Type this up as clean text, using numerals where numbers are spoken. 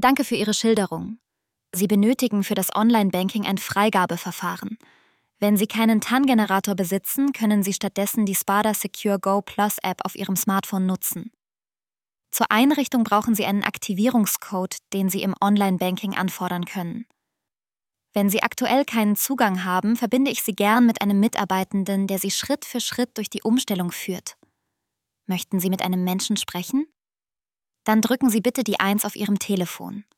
Danke für Ihre Schilderung. Sie benötigen für das Online-Banking ein Freigabeverfahren. Wenn Sie keinen TAN-Generator besitzen, können Sie stattdessen die Spada Secure Go Plus App auf Ihrem Smartphone nutzen. Zur Einrichtung brauchen Sie einen Aktivierungscode, den Sie im Online-Banking anfordern können. Wenn Sie aktuell keinen Zugang haben, verbinde ich Sie gern mit einem Mitarbeitenden, der Sie Schritt für Schritt durch die Umstellung führt. Möchten Sie mit einem Menschen sprechen? Dann drücken Sie bitte die 1 auf Ihrem Telefon.